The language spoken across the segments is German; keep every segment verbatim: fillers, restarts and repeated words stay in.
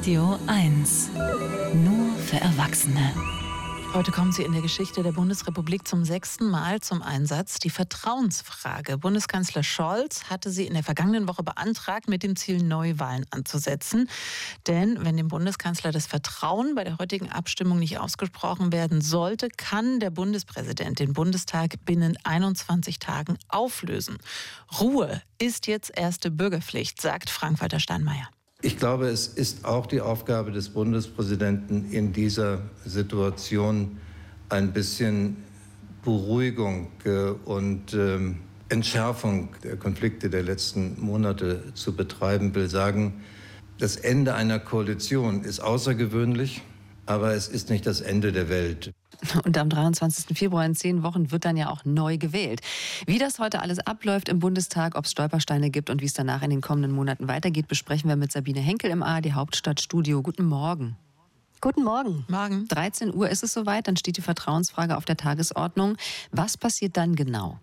Radio eins. Nur für Erwachsene. Heute kommt sie in der Geschichte der Bundesrepublik zum sechsten Mal zum Einsatz. Die Vertrauensfrage. Bundeskanzler Scholz hatte sie in der vergangenen Woche beantragt, mit dem Ziel, Neuwahlen anzusetzen. Denn wenn dem Bundeskanzler das Vertrauen bei der heutigen Abstimmung nicht ausgesprochen werden sollte, kann der Bundespräsident den Bundestag binnen einundzwanzig Tagen auflösen. Ruhe ist jetzt erste Bürgerpflicht, sagt Frank-Walter Steinmeier. Ich glaube, es ist auch die Aufgabe des Bundespräsidenten, in dieser Situation ein bisschen Beruhigung und ähm, Entschärfung der Konflikte der letzten Monate zu betreiben. Ich will sagen, das Ende einer Koalition ist außergewöhnlich, aber es ist nicht das Ende der Welt. Und am dreiundzwanzigsten Februar in zehn Wochen wird dann ja auch neu gewählt. Wie das heute alles abläuft im Bundestag, ob es Stolpersteine gibt und wie es danach in den kommenden Monaten weitergeht, besprechen wir mit Sabine Henkel im A R D Hauptstadtstudio. Guten Morgen. Guten Morgen. Morgen. dreizehn Uhr ist es soweit, dann steht die Vertrauensfrage auf der Tagesordnung. Was passiert dann genau?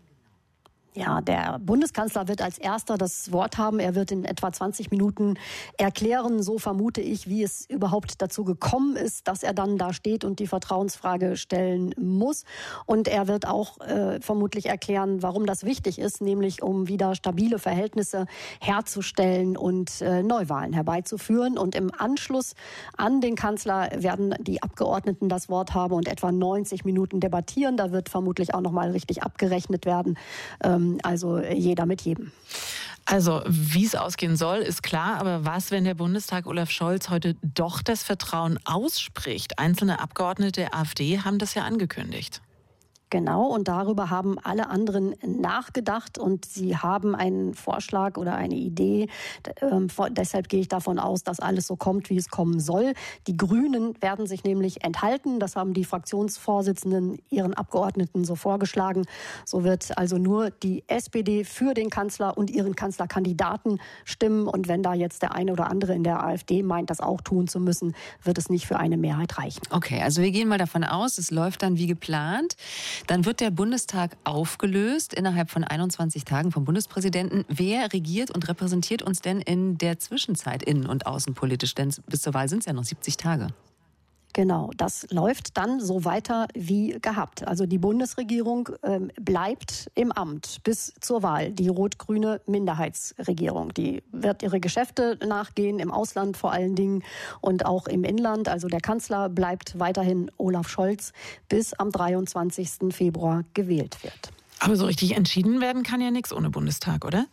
Ja, der Bundeskanzler wird als erster das Wort haben. Er wird in etwa zwanzig Minuten erklären, so vermute ich, wie es überhaupt dazu gekommen ist, dass er dann da steht und die Vertrauensfrage stellen muss. Und er wird auch äh, vermutlich erklären, warum das wichtig ist, nämlich um wieder stabile Verhältnisse herzustellen und äh, Neuwahlen herbeizuführen. Und im Anschluss an den Kanzler werden die Abgeordneten das Wort haben und etwa neunzig Minuten debattieren. Da wird vermutlich auch noch mal richtig abgerechnet werden. Ähm, Also jeder mit jedem. Also wie es ausgehen soll, ist klar. Aber was, wenn der Bundestag Olaf Scholz heute doch das Vertrauen ausspricht? Einzelne Abgeordnete der AfD haben das ja angekündigt. Genau, und darüber haben alle anderen nachgedacht und sie haben einen Vorschlag oder eine Idee. Ähm, deshalb gehe ich davon aus, dass alles so kommt, wie es kommen soll. Die Grünen werden sich nämlich enthalten. Das haben die Fraktionsvorsitzenden ihren Abgeordneten so vorgeschlagen. So wird also nur die S P D für den Kanzler und ihren Kanzlerkandidaten stimmen. Und wenn da jetzt der eine oder andere in der AfD meint, das auch tun zu müssen, wird es nicht für eine Mehrheit reichen. Okay, also wir gehen mal davon aus, es läuft dann wie geplant. Dann wird der Bundestag aufgelöst innerhalb von einundzwanzig Tagen vom Bundespräsidenten. Wer regiert und repräsentiert uns denn in der Zwischenzeit innen- und außenpolitisch? Denn bis zur Wahl sind es ja noch siebzig Tage. Genau, das läuft dann so weiter wie gehabt. Also die Bundesregierung ähm, bleibt im Amt bis zur Wahl. Die rot-grüne Minderheitsregierung, die wird ihre Geschäfte nachgehen, im Ausland vor allen Dingen und auch im Inland. Also der Kanzler bleibt weiterhin Olaf Scholz, bis am dreiundzwanzigsten Februar gewählt wird. Aber so richtig entschieden werden kann ja nichts ohne Bundestag, oder?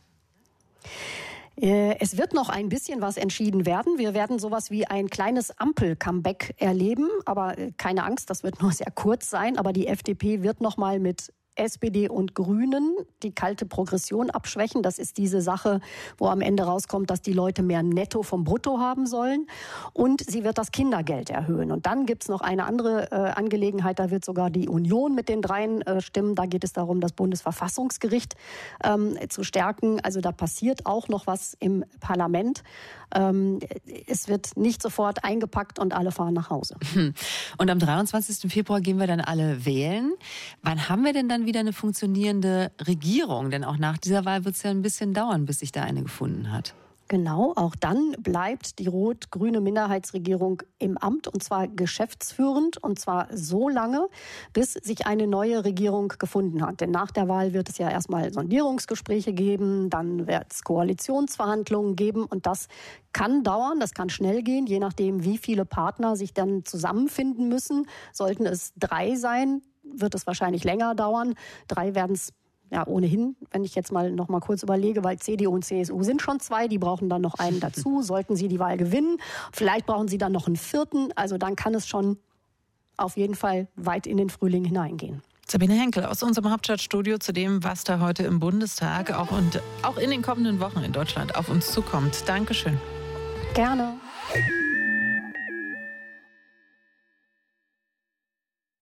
Es wird noch ein bisschen was entschieden werden. Wir werden sowas wie ein kleines Ampel-Comeback erleben. Aber keine Angst, das wird nur sehr kurz sein. Aber die F D P wird noch mal mit S P D und Grünen die kalte Progression abschwächen. Das ist diese Sache, wo am Ende rauskommt, dass die Leute mehr Netto vom Brutto haben sollen. Und sie wird das Kindergeld erhöhen. Und dann gibt's noch eine andere äh, Angelegenheit. Da wird sogar die Union mit den dreien äh, stimmen. Da geht es darum, das Bundesverfassungsgericht ähm, zu stärken. Also da passiert auch noch was im Parlament. Ähm, es wird nicht sofort eingepackt und alle fahren nach Hause. Und am dreiundzwanzigsten Februar gehen wir dann alle wählen. Wann haben wir denn dann wieder eine funktionierende Regierung? Denn auch nach dieser Wahl wird es ja ein bisschen dauern, bis sich da eine gefunden hat. Genau, auch dann bleibt die rot-grüne Minderheitsregierung im Amt und zwar geschäftsführend und zwar so lange, bis sich eine neue Regierung gefunden hat. Denn nach der Wahl wird es ja erstmal Sondierungsgespräche geben, dann wird es Koalitionsverhandlungen geben und das kann dauern, das kann schnell gehen, je nachdem, wie viele Partner sich dann zusammenfinden müssen. Sollten es drei sein, wird es wahrscheinlich länger dauern. Drei werden es ja ohnehin, wenn ich jetzt mal noch mal kurz überlege, weil C D U und C S U sind schon zwei, die brauchen dann noch einen dazu. Sollten sie die Wahl gewinnen, vielleicht brauchen sie dann noch einen vierten. Also dann kann es schon auf jeden Fall weit in den Frühling hineingehen. Sabine Henkel aus unserem Hauptstadtstudio zu dem, was da heute im Bundestag auch und auch in den kommenden Wochen in Deutschland auf uns zukommt. Dankeschön. Gerne.